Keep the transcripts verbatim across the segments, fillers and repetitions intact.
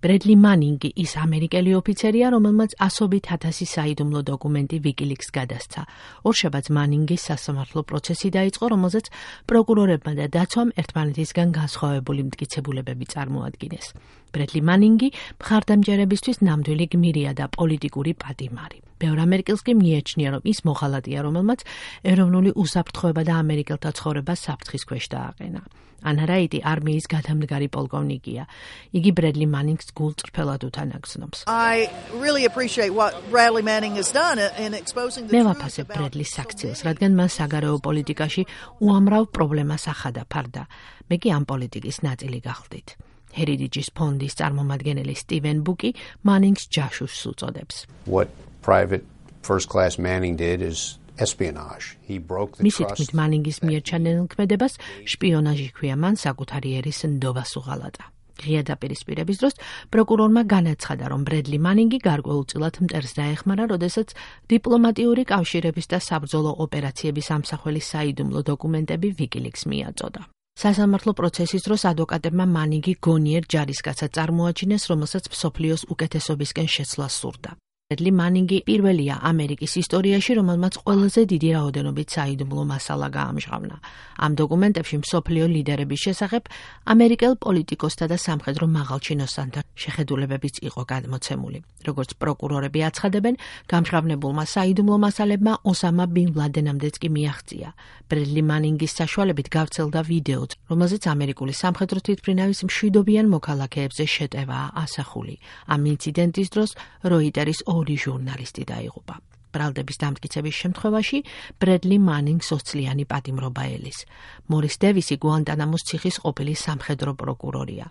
ბრედლი მანინგი ის ამერიკელი ოფიცერია, რომელმაც ასობით ათასი საიდუმლო დოკუმენტი ვიკილიქსს გადასცა. ორშაბათს მანინგის სასამართლო პროცესი დაიწყო, რომელზეც პროკურორებმა და დაცვამ ერთმანეთისგან განსხვავებული მტკიცებულებები წარმოადგინეს. ბრედლი მანინგი მხარდამჭერებისთვის ნამდვილი გმირია და პოლიტიკური პატიმარი. ბევრ ამერიკელს კი მიეჩნია, რომ ის მოღალატეა, რომელმაც ეროვნული უსაფრთხოება და ამერიკელთა ცხოვრება საფრთხის ქვეშ დააყენა. ანა რაიტი არმიის გადამდგარი პოლკოვნიკია. იგი ბრედლი მანინგს გულწრფელად უთანაგზნობს. მე ვაფასებ ბრედლის საქციელს, რადგან მან საგარეო პოლიტიკაში უამრავ პრობლემას ახადა ფარდა. მე კი ამ პოლიტიკის ნაწილი გახდით. ჰერიჯის ფონდის წარმომადგენელი სტივენ ბუკი მანინგს ჯაშუშს უწოდებს. What private first class Manning did is espionage. He broke the მისი trust. თქმით მანინგის მიერ ჩანელქმედებას შპიონაჟი ჰქვია, მან საკუთარი ერის ნდობას უღალატა. ღია დაპირისპირების დროს პროკურორმა განაცხადა, რომ ბრედლი მანინგი გარკვეულწილად მტერს დაეხმარა, როდესაც დიპლომატიური კავშირების და საბრძოლო ოპერაციების ამსახველი საიდუმლო დოკუმენტები ვიკილიქსს მიაწოდა. სასამართლო პროცესის დროს ადვოკატებმა მანინგი გონიერ ჯარისკაცად წარმოაჩინეს, რომელსაც მსოფლიოს უკეთესობისკენ შეცვლა სურდა. ბრედლი მანინგი პირველია ამერიკის ისტორიაში, რომელმაც ყველაზე დიდი რაოდენობით საიდუმლო მასალა გაამჟღავნა. ამ დოკუმენტებში მსოფლიო ლიდერების შესახებ ამერიკელ პოლიტიკოსთა და სამხედრო მაღალჩინოსანთა შეხედულებებიც იყო გადმოცემული. როგორც პროკურორები აცხადებენ, გამჟღავნებულმა საიდუმლო მასალებმა ოსამა ბინ ლადენამდეც კი მიაღწია. ბრედლი მანინგის საშუალებით გავრცელდა ვიდეოც, რომელზეც ამერიკული სამხედრო თვითმფრინავის მშვიდობიან მოქალაქეებზე შეტევაა ასახული. ამ ინციდენტის დროს როიტერის ორი ჟურნალისტი დაიღუპა. ბრალდების დამტკიცების შემთხვევაში ბრედლი მანინგს ოცწლიანი პატიმრობა ელის. მორის დევისი გუანტანამოს ციხის ყოფილი სამხედრო პროკურორია.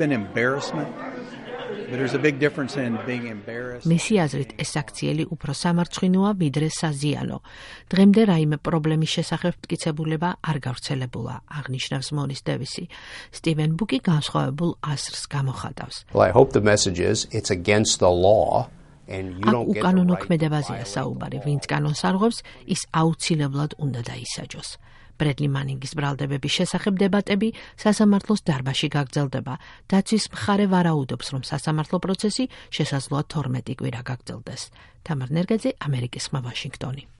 მისი აზრით, ეს აქციელი უფრო სამარცხვინოა, ვიდრე საზიანო. დღემდე რაიმე პრობლემის შესახებ მტკიცებულება არ გავრცელებულა, აღნიშნავს მორის დევისი. სტივენ ბუკი განსხვავებულ აზრს გამოხატავს. Well, I hope the message is it's against the law. აქ უკანონო ქმედებაზეა საუბარი, ვინც კანონს არღვევს, ის აუცილებლად უნდა დაისაჯოს. ბრედლი მანინგის ბრალდებების შესახებ დებატები სასამართლოს დარბაზში გაგრძელდება. დაცვის მხარე ვარაუდობს, რომ სასამართლო პროცესი შესაძლოა თორმეტი კვირა გაგრძელდეს. თამარ ნერგაძე, ამერიკის ხმა, ვაშინგტონი.